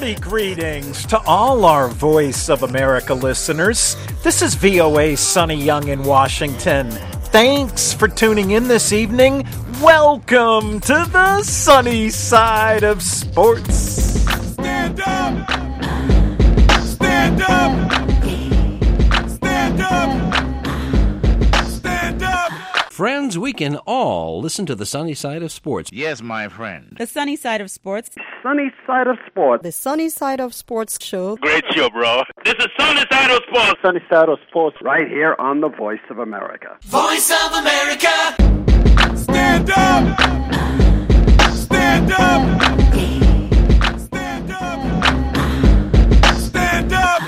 Hearty greetings to all our Voice of America listeners. This is VOA Sonny Young in Washington. Thanks for tuning in this evening. Welcome to the sunny side of sports. Stand up! Stand up! Stand up! Stand up! Friends, we can all listen to the sunny side of sports. Yes, my friend. The sunny side of sports. Sunny side of sports. The Sunny Side of Sports show. Great show, bro. This is Sunny Side of Sports. Sunny side of sports right here on the Voice of America. Voice of America! Stand up! Stand up! Stand up! Stand up!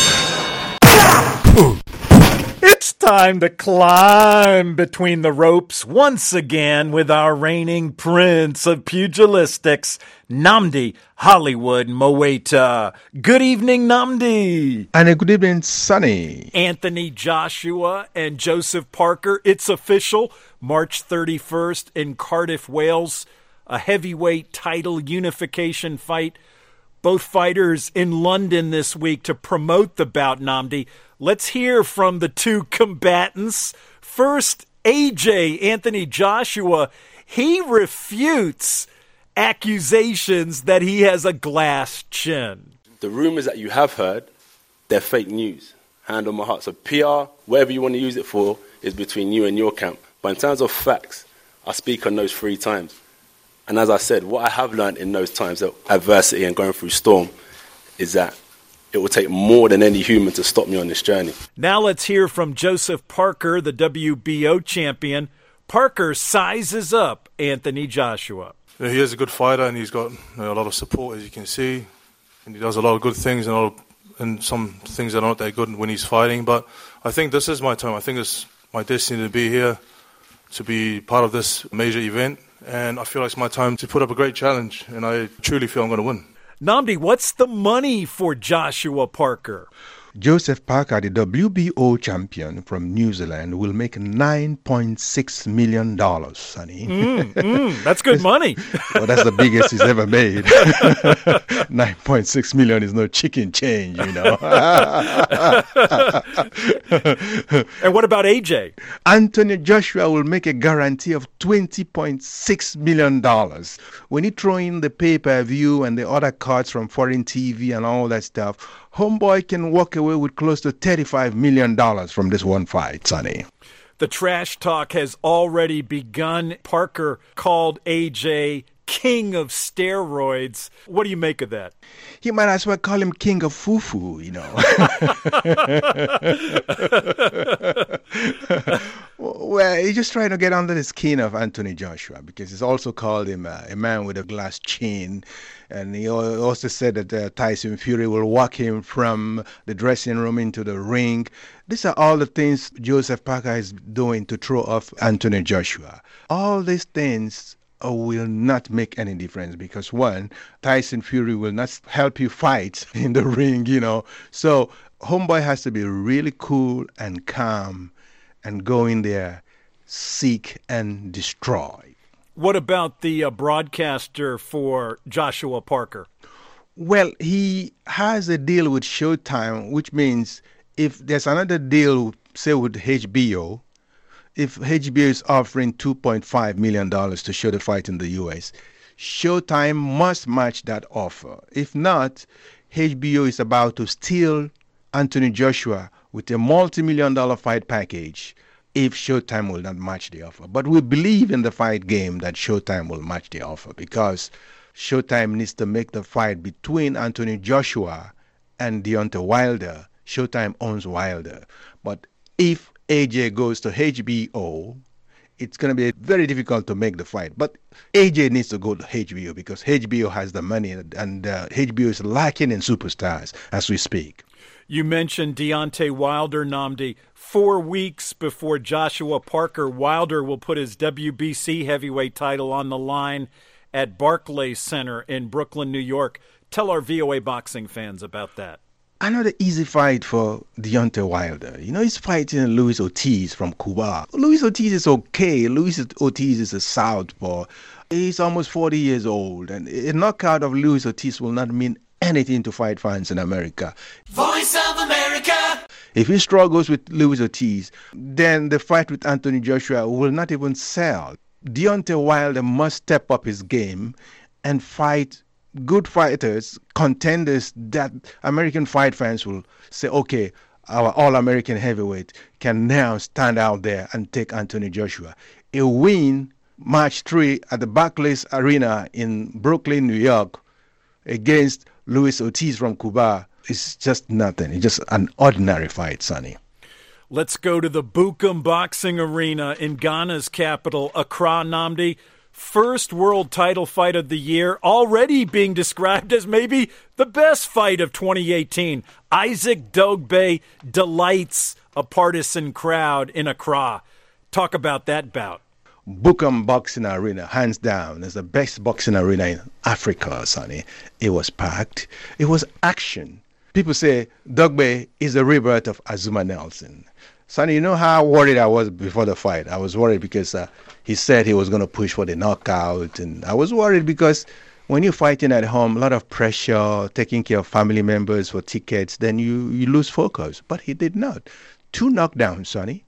It's time to climb between the ropes once again with our reigning prince of pugilistics, Nnamdi Hollywood Mowaita. Good evening, Nnamdi. And a good evening, Sonny. Anthony Joshua and Joseph Parker. It's official. March 31st in Cardiff, Wales. A heavyweight title unification fight. Both fighters in London this week to promote the bout, Nnamdi. Let's hear from the two combatants. First, AJ, Anthony Joshua. He refutes accusations that he has a glass chin. The rumors that you have heard, they're fake news. Hand on my heart. So PR, whatever you want to use it for, is between you and your camp. But in terms of facts, I speak on those 3 times. And as I said, what I have learned in those times of adversity and going through storm is that it will take more than any human to stop me on this journey. Now let's hear from Joseph Parker, the WBO champion. Parker sizes up Anthony Joshua. Yeah, he is a good fighter, and he's got a lot of support, as you can see. And he does a lot of good things and some things that are not that good when he's fighting. But I think this is my time. I think it's my destiny to be here, to be part of this major event. And I feel like it's my time to put up a great challenge, and I truly feel I'm going to win. Nnamdi, what's the money for Joshua Parker? Joseph Parker, the WBO champion from New Zealand, will make $9.6 million, Sonny. That's good money. Well, that's the biggest he's ever made. $9.6 million is no chicken change, you know. And what about AJ? Anthony Joshua will make a guarantee of $20.6 million. When you throw in the pay-per-view and the other cards from foreign TV and all that stuff, Homeboy can walk away with close to $35 million from this one fight, Sonny. The trash talk has already begun. Parker called AJ king of steroids. What do you make of that? You might as well call him king of fufu, you know. Well, he's just trying to get under the skin of Anthony Joshua, because he's also called him a man with a glass chin. And he also said that Tyson Fury will walk him from the dressing room into the ring. These are all the things Joseph Parker is doing to throw off Anthony Joshua. All these things will not make any difference, because one, Tyson Fury will not help you fight in the ring, you know. So Homeboy has to be really cool and calm and go in there, seek and destroy. What about the broadcaster for Joshua Parker? Well, he has a deal with Showtime, which means if there's another deal, say with HBO, if HBO is offering $2.5 million to show the fight in the U.S., Showtime must match that offer. If not, HBO is about to steal Anthony Joshua with a multi-million-dollar fight package if Showtime will not match the offer. But we believe in the fight game that Showtime will match the offer, because Showtime needs to make the fight between Anthony Joshua and Deontay Wilder. Showtime owns Wilder. But if AJ goes to HBO, it's going to be very difficult to make the fight. But AJ needs to go to HBO, because HBO has the money, and HBO is lacking in superstars as we speak. You mentioned Deontay Wilder, Nnamdi. 4 weeks before Joshua Parker, Wilder will put his WBC heavyweight title on the line at Barclays Center in Brooklyn, New York. Tell our VOA boxing fans about that. Another easy fight for Deontay Wilder. You know, he's fighting Luis Ortiz from Cuba. Luis Ortiz is okay. Luis Ortiz is a southpaw. He's almost 40 years old, and a knockout of Luis Ortiz will not mean anything to fight fans in America. Voice of America. If he struggles with Luis Ortiz, then the fight with Anthony Joshua will not even sell. Deontay Wilder must step up his game and fight good fighters, contenders that American fight fans will say, okay, our All-American heavyweight can now stand out there and take Anthony Joshua. A win, March 3 at the Barclays Arena in Brooklyn, New York, against Luis Ortiz from Cuba is just nothing. It's just an ordinary fight, Sonny. Let's go to the Bukum Boxing Arena in Ghana's capital, Accra, Nnamdi. First world title fight of the year, already being described as maybe the best fight of 2018. Isaac Dogbe delights a partisan crowd in Accra. Talk about that bout. Bukum Boxing Arena, hands down, is the best boxing arena in Africa, Sonny. It was packed. It was action. People say Dogbe is the rebirth of Azuma Nelson. Sonny, you know how worried I was before the fight? I was worried because he said he was going to push for the knockout. And I was worried because when you're fighting at home, a lot of pressure, taking care of family members for tickets, then you lose focus. But he did not. 2 knockdowns, Sonny.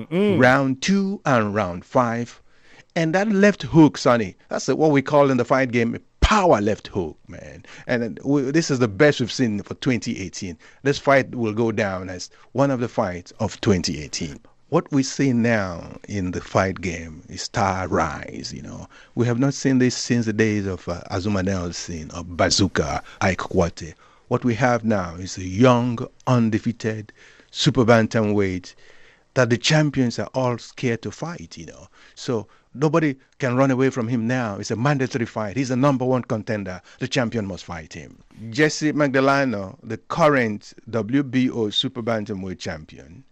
Round 2 and round 5. And that left hook, Sonny, that's what we call in the fight game power left hook, man. And this is the best we've seen for 2018. This fight will go down as one of the fights of 2018. What we see now in the fight game is star rise, you know. We have not seen this since the days of Azuma Nelson or Bazooka, Ike Kwate. What we have now is a young, undefeated super bantamweight that the champions are all scared to fight, you know. So nobody can run away from him now. It's a mandatory fight. He's the number 1 contender. The champion must fight him. Jesse Magdaleno, the current WBO super bantamweight champion,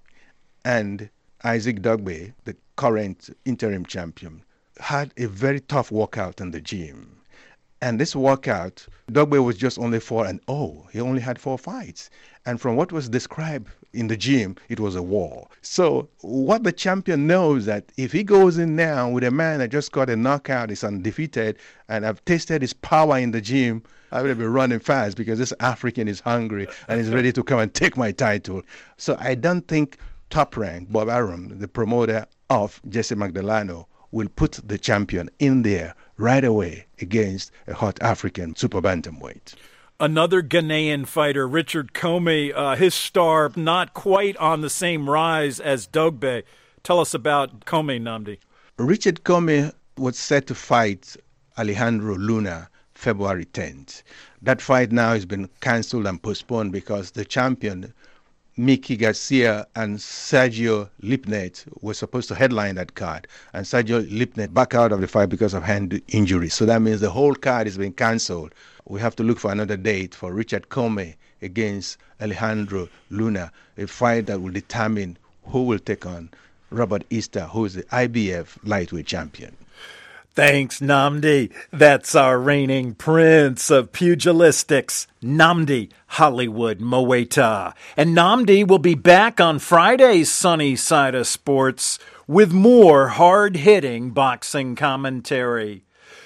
and Isaac Dogbe, the current interim champion, had a very tough workout in the gym. And this workout, Dogbe was just only 4-0. He only had 4 fights. And from what was described in the gym, it was a war. So what the champion knows that if he goes in now with a man that just got a knockout, is undefeated, and I've tasted his power in the gym, I will be running fast because this African is hungry and is ready to come and take my title. So I don't think Top Rank, Bob Arum, the promoter of Jesse Magdaleno, will put the champion in there right away against a hot African super bantamweight. Another Ghanaian fighter, Richard Comey, his star not quite on the same rise as Dogbe. Tell us about Comey, Nnamdi. Richard Comey was set to fight Alejandro Luna February 10th. That fight now has been cancelled and postponed because the champion, Mickey Garcia and Sergio Lipnet, were supposed to headline that card. And Sergio Lipnet back out of the fight because of hand injury. So that means the whole card has been cancelled. We have to look for another date for Richard Comey against Alejandro Luna, a fight that will determine who will take on Robert Easter, who is the IBF lightweight champion. Thanks, Nnamdi. That's our reigning prince of pugilistics, Nnamdi Hollywood Moeta. And Nnamdi will be back on Friday's Sunny Side of Sports with more hard-hitting boxing commentary.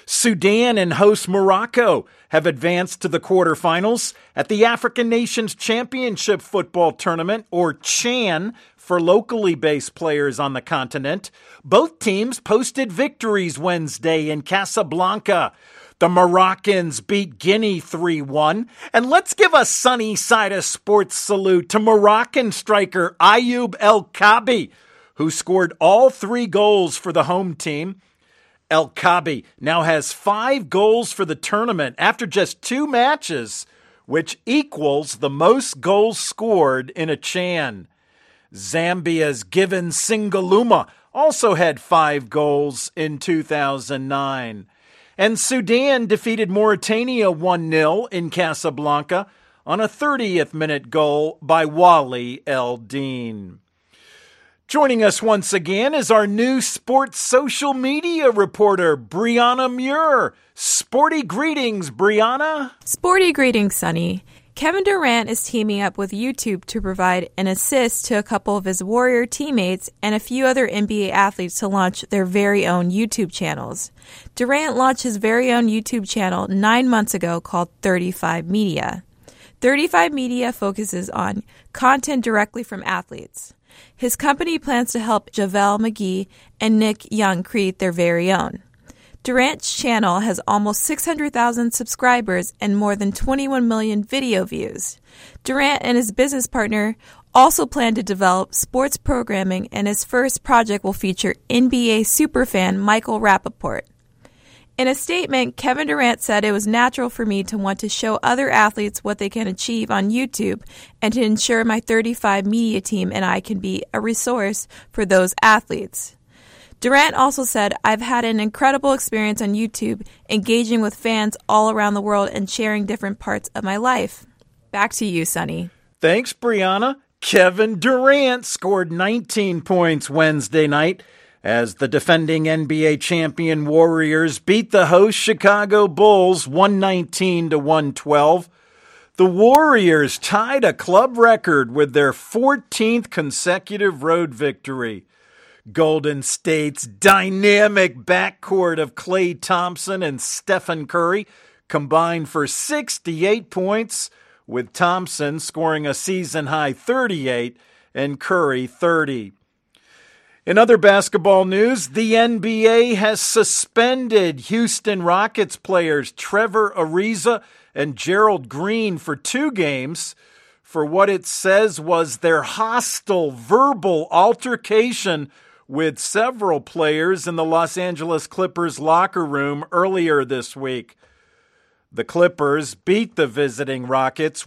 Sudan and host Morocco have advanced to the quarterfinals at the African Nations Championship Football Tournament, or CHAN, for locally based players on the continent. Both teams posted victories Wednesday in Casablanca. The Moroccans beat Guinea 3-1. And let's give a Sunny Side of Sports salute to Moroccan striker Ayoub El Kaabi, who scored all 3 goals for the home team. El Kaabi now has 5 goals for the tournament after just 2 matches, which equals the most goals scored in a CHAN. Zambia's Given Singaluma also had 5 goals in 2009. And Sudan defeated Mauritania 1-0 in Casablanca on a 30th minute goal by Wally Eldin. Joining us once again is our new sports social media reporter, Brianna Muir. Sporty greetings, Brianna. Sporty greetings, Sonny. Kevin Durant is teaming up with YouTube to provide an assist to a couple of his Warrior teammates and a few other NBA athletes to launch their very own YouTube channels. Durant launched his very own YouTube channel 9 months ago called 35 Media. 35 Media focuses on content directly from athletes. His company plans to help JaVale McGee and Nick Young create their very own. Durant's channel has almost 600,000 subscribers and more than 21 million video views. Durant and his business partner also plan to develop sports programming, and his first project will feature NBA superfan Michael Rappaport. In a statement, Kevin Durant said it was natural for me to want to show other athletes what they can achieve on YouTube and to ensure my 35 Media team and I can be a resource for those athletes. Durant also said, I've had an incredible experience on YouTube, engaging with fans all around the world and sharing different parts of my life. Back to you, Sonny. Thanks, Brianna. Kevin Durant scored 19 points Wednesday night as the defending NBA champion Warriors beat the host Chicago Bulls 119-112. The Warriors tied a club record with their 14th consecutive road victory. Golden State's dynamic backcourt of Klay Thompson and Stephen Curry combined for 68 points, with Thompson scoring a season-high 38 and Curry 30. In other basketball news, the NBA has suspended Houston Rockets players Trevor Ariza and Gerald Green for 2 games for what it says was their hostile verbal altercation with several players in the Los Angeles Clippers locker room earlier this week. The Clippers beat the visiting Rockets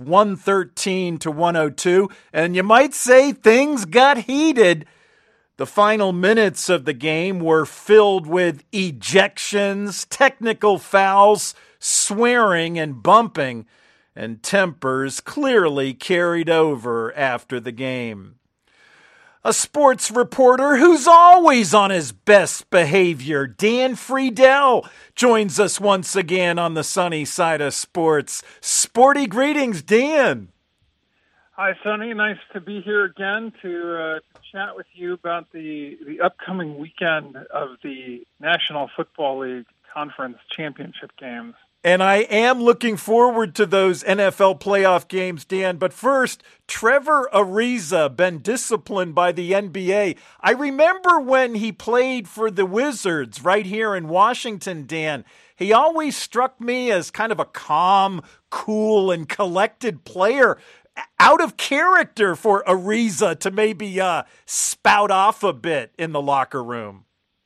113-102, and you might say things got heated. The final minutes of the game were filled with ejections, technical fouls, swearing, and bumping, and tempers clearly carried over after the game. A sports reporter who's always on his best behavior, Dan Friedel, joins us once again on the sunny side of sports. Sporty greetings, Dan. Hi, Sonny. Nice to be here again to chat with you about the upcoming weekend of the National Football League Conference Championship games. And I am looking forward to those NFL playoff games, Dan. But first, Trevor Ariza been disciplined by the NBA. I remember when he played for the Wizards right here in Washington, Dan. He always struck me as kind of a calm, cool, and collected player. Out of character for Ariza to maybe spout off a bit in the locker room.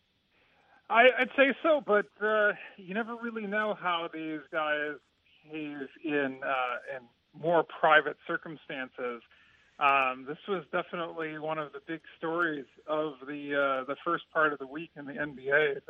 I'd say so, but you never really know how these guys behave in more private circumstances. This was definitely one of the big stories of the first part of the week in the NBA.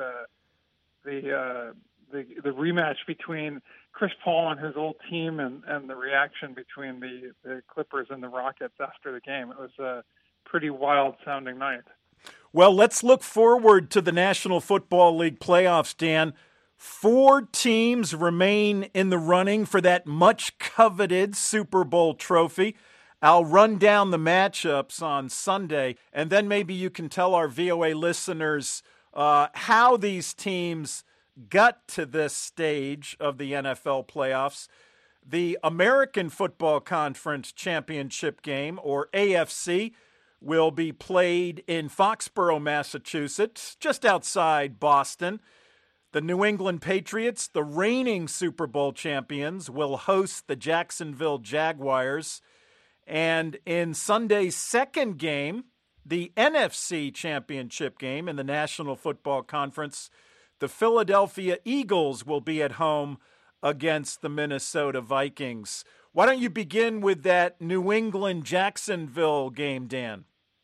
The rematch between Chris Paul and his old team, and the reaction between the Clippers and the Rockets after the game. It was a pretty wild sounding night. Well, let's look forward to the National Football League playoffs, Dan. 4 teams remain in the running for that much-coveted Super Bowl trophy. I'll run down the matchups on Sunday, and then maybe you can tell our VOA listeners how these teams got to this stage of the NFL playoffs. The American Football Conference Championship game, or AFC, will be played in Foxborough, Massachusetts, just outside Boston. The New England Patriots, the reigning Super Bowl champions, will host the Jacksonville Jaguars. And in Sunday's second game, the NFC Championship game in the National Football Conference, the Philadelphia Eagles will be at home against the Minnesota Vikings. Why don't you begin with that New England-Jacksonville game, Dan?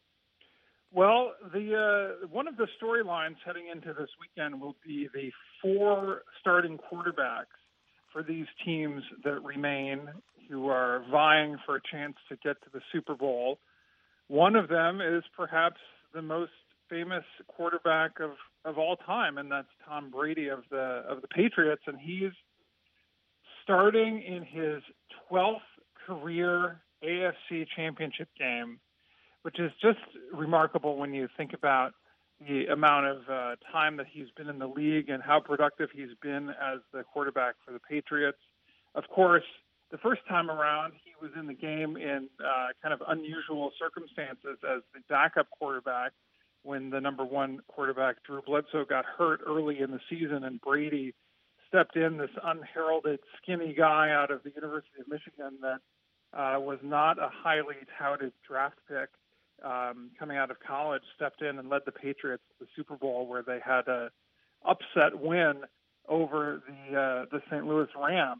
Well, one of the storylines heading into this weekend will be the 4 starting quarterbacks for these teams that remain, who are vying for a chance to get to the Super Bowl. One of them is perhaps the most famous quarterback of all time, and that's Tom Brady of the Patriots, and he's starting in his 12th career AFC championship game, which is just remarkable when you think about the amount of time that he's been in the league and how productive he's been as the quarterback for the Patriots. Of course, the first time around, he was in the game in kind of unusual circumstances as the backup quarterback when the number one quarterback, Drew Bledsoe, got hurt early in the season, and Brady stepped in, this unheralded skinny guy out of the University of Michigan that was not a highly touted draft pick coming out of college, stepped in and led the Patriots to the Super Bowl, where they had an upset win over the St. Louis Rams.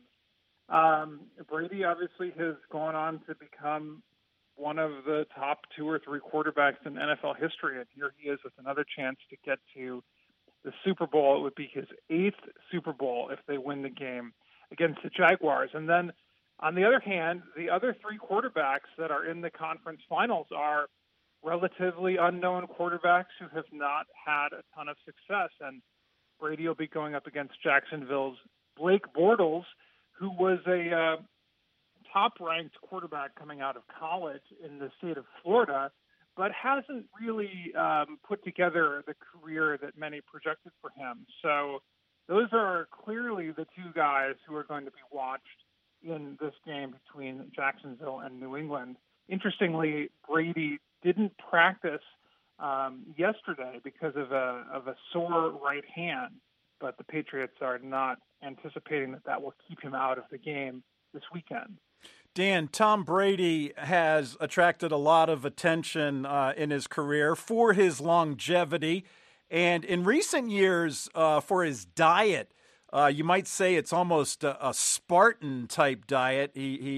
Brady obviously has gone on to become one of the top 2 or 3 quarterbacks in NFL history, and here he is with another chance to get to the Super Bowl. It would be his 8th Super Bowl if they win the game against the Jaguars. And then, on the other hand, the other 3 quarterbacks that are in the conference finals are relatively unknown quarterbacks who have not had a ton of success. And Brady will be going up against Jacksonville's Blake Bortles, who was a top-ranked quarterback coming out of college in the state of Florida, but hasn't really put together the career that many projected for him. So those are clearly the 2 guys who are going to be watched in this game between Jacksonville and New England. Interestingly, Brady didn't practice yesterday because of a sore right hand, but the Patriots are not anticipating that will keep him out of the game this weekend. Dan, Tom Brady has attracted a lot of attention in his career for his longevity, and in recent years for his diet. You might say it's almost a Spartan-type diet.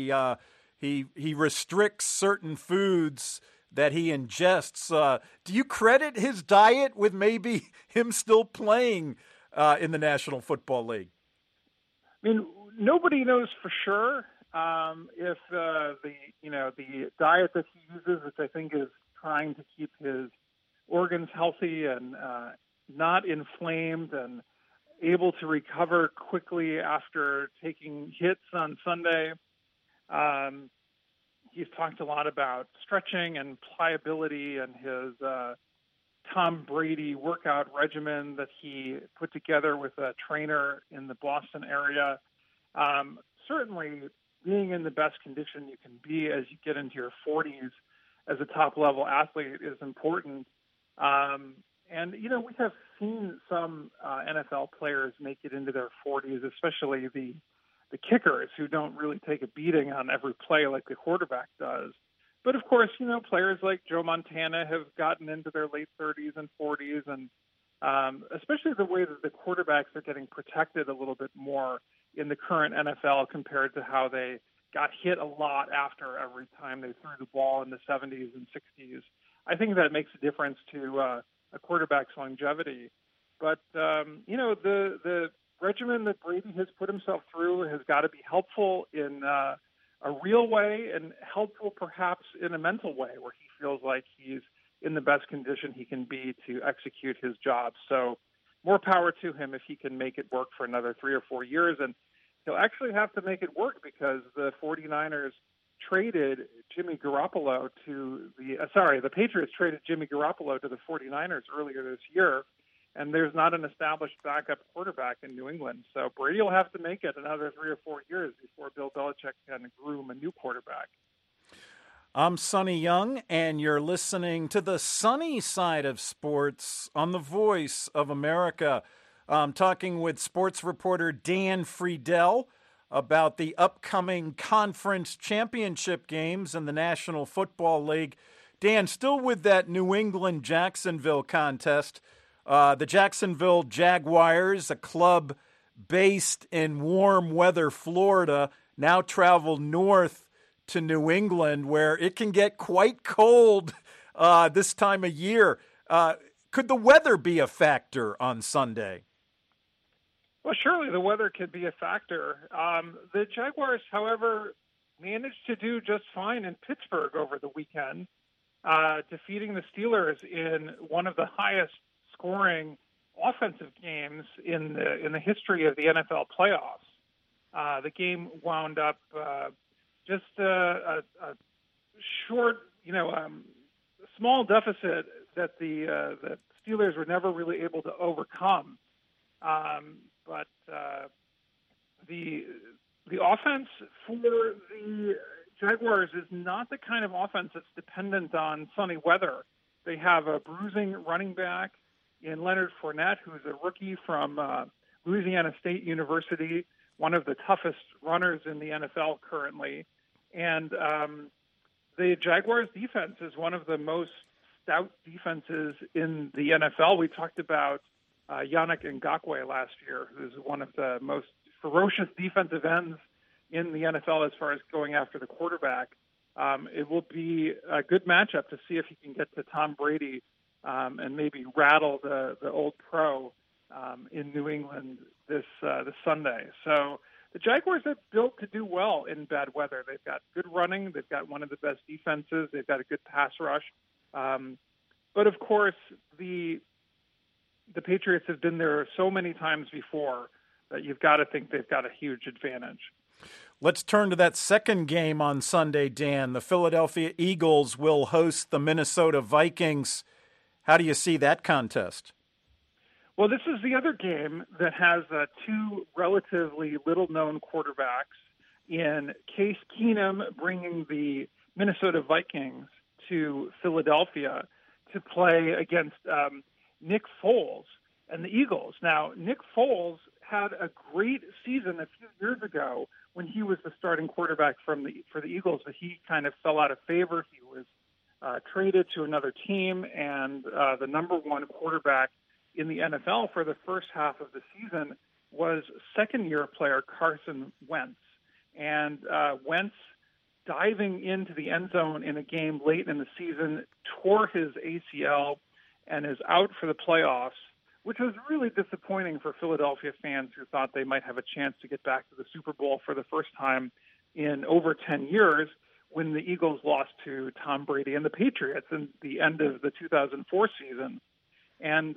He restricts certain foods that he ingests. Do you credit his diet with maybe him still playing in the National Football League? I mean, nobody knows for sure if the diet that he uses, which I think is trying to keep his organs healthy and not inflamed and able to recover quickly after taking hits on Sunday. He's talked a lot about stretching and pliability and his Tom Brady workout regimen that he put together with a trainer in the Boston area. Certainly, being in the best condition you can be as you get into your 40s as a top-level athlete is important. And, we have seen some NFL players make it into their 40s, especially the kickers who don't really take a beating on every play like the quarterback does. But, of course, players like Joe Montana have gotten into their late 30s and 40s, and especially the way that the quarterbacks are getting protected a little bit more in the current NFL compared to how they got hit a lot after every time they threw the ball in the 70s and 60s. I think that makes a difference to a quarterback's longevity. But, the regimen that Brady has put himself through has got to be helpful in a real way and helpful perhaps in a mental way where he feels like he's in the best condition he can be to execute his job. So more power to him if he can make it work for another 3 or 4 years. And he'll actually have to make it work because the 49ers traded Jimmy Garoppolo the Patriots traded Jimmy Garoppolo to the 49ers earlier this year, and there's not an established backup quarterback in New England. So Brady will have to make it another 3 or 4 years before Bill Belichick can groom a new quarterback. I'm Sonny Young, and you're listening to the sunny side of sports on the Voice of America. I'm talking with sports reporter Dan Friedel about the upcoming conference championship games in the National Football League. Dan, still with that New England-Jacksonville contest, the Jacksonville Jaguars, a club based in warm weather Florida, now travel north to New England where it can get quite cold this time of year. Could the weather be a factor on Sunday? Well, surely the weather could be a factor. The Jaguars, however, managed to do just fine in Pittsburgh over the weekend, defeating the Steelers in one of the highest scoring offensive games in the history of the NFL playoffs. The game wound up just a short, small deficit that the Steelers were never really able to overcome. But the offense for the Jaguars is not the kind of offense that's dependent on sunny weather. They have a bruising running back in Leonard Fournette, who's a rookie from Louisiana State University, one of the toughest runners in the NFL currently. And the Jaguars' defense is one of the most stout defenses in the NFL. We talked about Yannick Ngakoue last year, who's one of the most ferocious defensive ends in the NFL as far as going after the quarterback. It will be a good matchup to see if he can get to Tom Brady and maybe rattle the old pro in New England this Sunday. So the Jaguars are built to do well in bad weather. They've got good running. They've got one of the best defenses. They've got a good pass rush. But, of course, the Patriots have been there so many times before that you've got to think they've got a huge advantage. Let's turn to that second game on Sunday, Dan. The Philadelphia Eagles will host the Minnesota Vikings. How do you see that contest? Well, this is the other game that has two relatively little-known quarterbacks in Case Keenum bringing the Minnesota Vikings to Philadelphia to play against Nick Foles and the Eagles. Now, Nick Foles had a great season a few years ago when he was the starting quarterback for the Eagles, but he kind of fell out of favor. He was traded to another team, and the number one quarterback in the NFL for the first half of the season was second-year player Carson Wentz. And Wentz, diving into the end zone in a game late in the season, tore his ACL and is out for the playoffs, which was really disappointing for Philadelphia fans who thought they might have a chance to get back to the Super Bowl for the first time in over 10 years when the Eagles lost to Tom Brady and the Patriots in the end of the 2004 season. And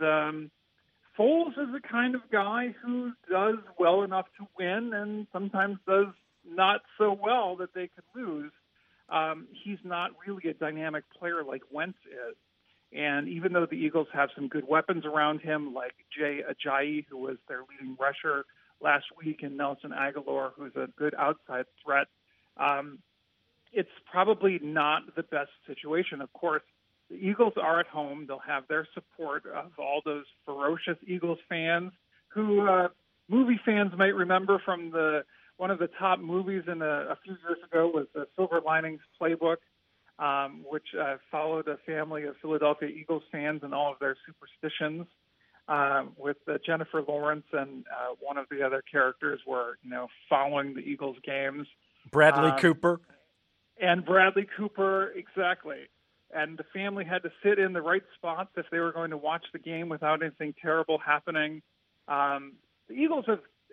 Foles is the kind of guy who does well enough to win and sometimes does not so well that they could lose. He's not really a dynamic player like Wentz is. And even though the Eagles have some good weapons around him, like Jay Ajayi, who was their leading rusher last week, and Nelson Aguilar, who's a good outside threat, it's probably not the best situation. Of course, the Eagles are at home. They'll have their support of all those ferocious Eagles fans who movie fans might remember from one of the top movies a few years ago was the Silver Linings Playbook, which followed a family of Philadelphia Eagles fans and all of their superstitions, with Jennifer Lawrence and one of the other characters were, following the Eagles games. Bradley Cooper. And Bradley Cooper, exactly. And the family had to sit in the right spots if they were going to watch the game without anything terrible happening. The Eagles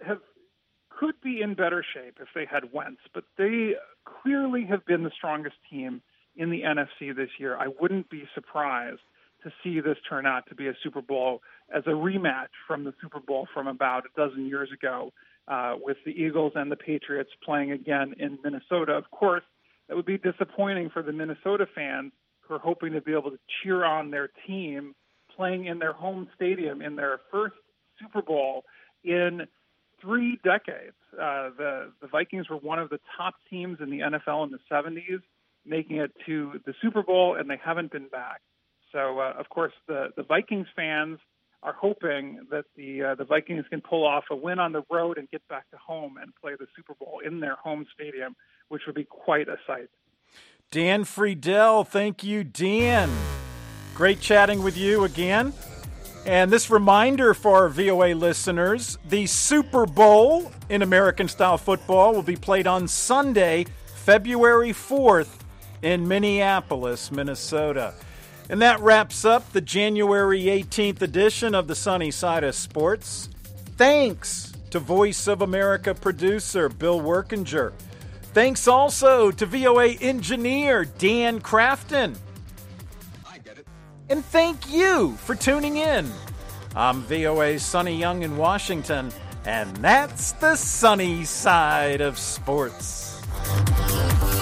could be in better shape if they had Wentz, but they clearly have been the strongest team in the NFC this year. I wouldn't be surprised to see this turn out to be a Super Bowl as a rematch from the Super Bowl from about a dozen years ago, with the Eagles and the Patriots playing again in Minnesota. Of course, that would be disappointing for the Minnesota fans who are hoping to be able to cheer on their team playing in their home stadium in their first Super Bowl in 3 decades. The Vikings were one of the top teams in the NFL in the 70s, making it to the Super Bowl, and they haven't been back. So, of course, the Vikings fans are hoping that the Vikings can pull off a win on the road and get back to home and play the Super Bowl in their home stadium, which would be quite a sight. Dan Friedel, thank you, Dan. Great chatting with you again. And this reminder for our VOA listeners, the Super Bowl in American-style football will be played on Sunday, February 4th in Minneapolis, Minnesota. And that wraps up the January 18th edition of the Sunny Side of Sports. Thanks to Voice of America producer Bill Workinger. Thanks also to VOA engineer Dan Crafton. I get it. And thank you for tuning in. I'm VOA's Sonny Young in Washington, and that's the Sunny Side of Sports.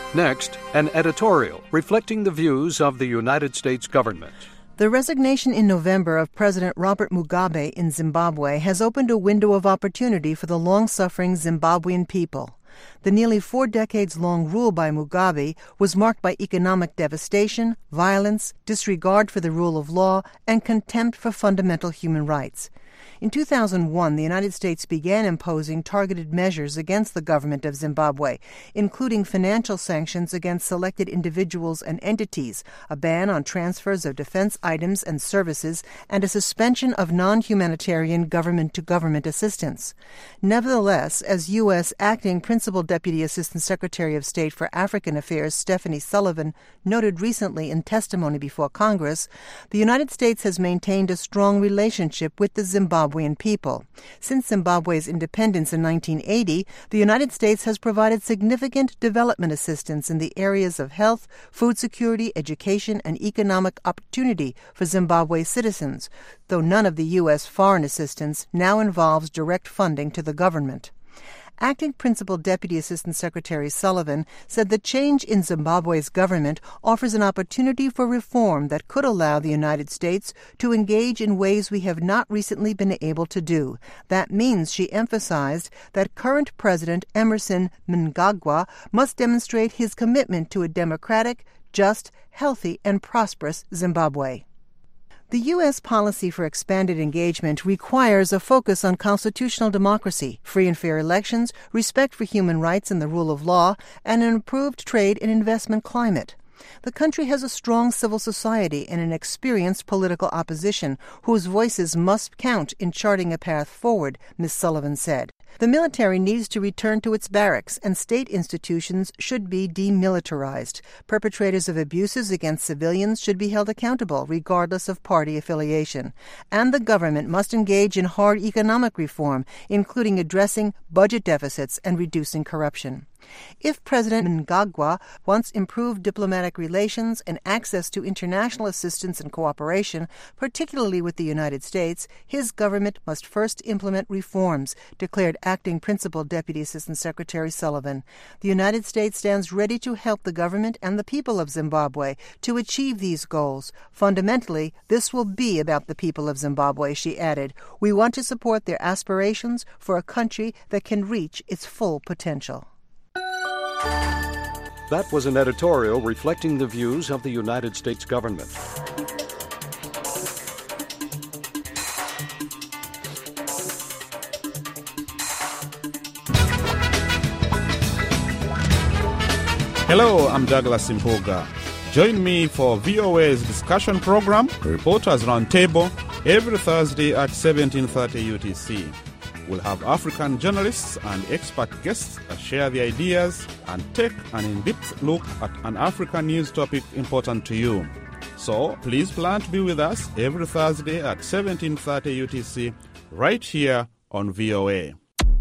Next, an editorial reflecting the views of the United States government. The resignation in November of President Robert Mugabe in Zimbabwe has opened a window of opportunity for the long-suffering Zimbabwean people. The nearly 4 decades-long rule by Mugabe was marked by economic devastation, violence, disregard for the rule of law, and contempt for fundamental human rights. In 2001, the United States began imposing targeted measures against the government of Zimbabwe, including financial sanctions against selected individuals and entities, a ban on transfers of defense items and services, and a suspension of non-humanitarian government-to-government assistance. Nevertheless, as U.S. Acting Principal Deputy Assistant Secretary of State for African Affairs Stephanie Sullivan noted recently in testimony before Congress, the United States has maintained a strong relationship with the Zimbabwean people. Since Zimbabwe's independence in 1980, the United States has provided significant development assistance in the areas of health, food security, education, and economic opportunity for Zimbabwe citizens, though none of the U.S. foreign assistance now involves direct funding to the government. Acting Principal Deputy Assistant Secretary Sullivan said the change in Zimbabwe's government offers an opportunity for reform that could allow the United States to engage in ways we have not recently been able to do. That means, she emphasized, that current President Emmerson Mnangagwa must demonstrate his commitment to a democratic, just, healthy, and prosperous Zimbabwe. The U.S. policy for expanded engagement requires a focus on constitutional democracy, free and fair elections, respect for human rights and the rule of law, and an improved trade and investment climate. The country has a strong civil society and an experienced political opposition whose voices must count in charting a path forward, Ms. Sullivan said. The military needs to return to its barracks, and state institutions should be demilitarized. Perpetrators of abuses against civilians should be held accountable, regardless of party affiliation. And the government must engage in hard economic reform, including addressing budget deficits and reducing corruption. If President Mnangagwa wants improved diplomatic relations and access to international assistance and cooperation, particularly with the United States, his government must first implement reforms, declared Acting Principal Deputy Assistant Secretary Sullivan. The United States stands ready to help the government and the people of Zimbabwe to achieve these goals. Fundamentally, this will be about the people of Zimbabwe, she added. We want to support their aspirations for a country that can reach its full potential. That was an editorial reflecting the views of the United States government. Hello, I'm Douglas Impoga. Join me for VOA's discussion program, Reporters Roundtable, every Thursday at 17:30 UTC. We'll have African journalists and expert guests that share the ideas and take an in-depth look at an African news topic important to you. So please plan to be with us every Thursday at 17:30 UTC right here on VOA.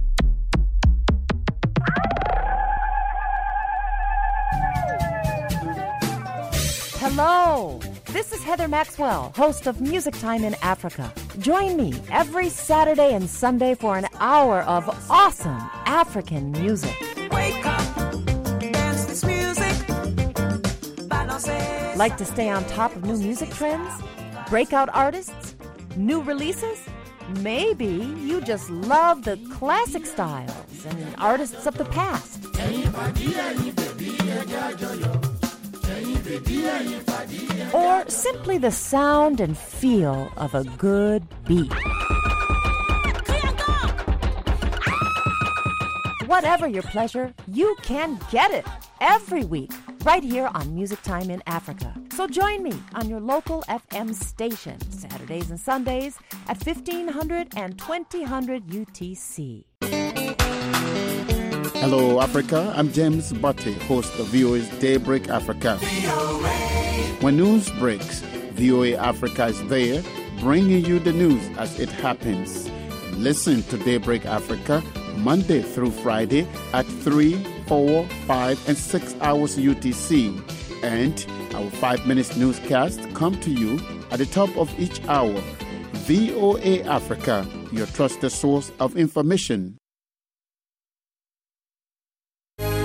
Hello, this is Heather Maxwell, host of Music Time in Africa. Join me every Saturday and Sunday for an hour of awesome African music. Wake up, dance this music. Like to stay on top of new music trends? Breakout artists? New releases? Maybe you just love the classic styles and artists of the past. Or simply the sound and feel of a good beat. Whatever your pleasure, you can get it every week right here on Music Time in Africa. So join me on your local FM station Saturdays and Sundays at 1500 and 2000 UTC. Hello, Africa. I'm James Butte, host of VOA's Daybreak Africa. VOA. When news breaks, VOA Africa is there, bringing you the news as it happens. Listen to Daybreak Africa Monday through Friday at 3, 4, 5, and 6 hours UTC. And our 5-minute newscast come to you at the top of each hour. VOA Africa, your trusted source of information.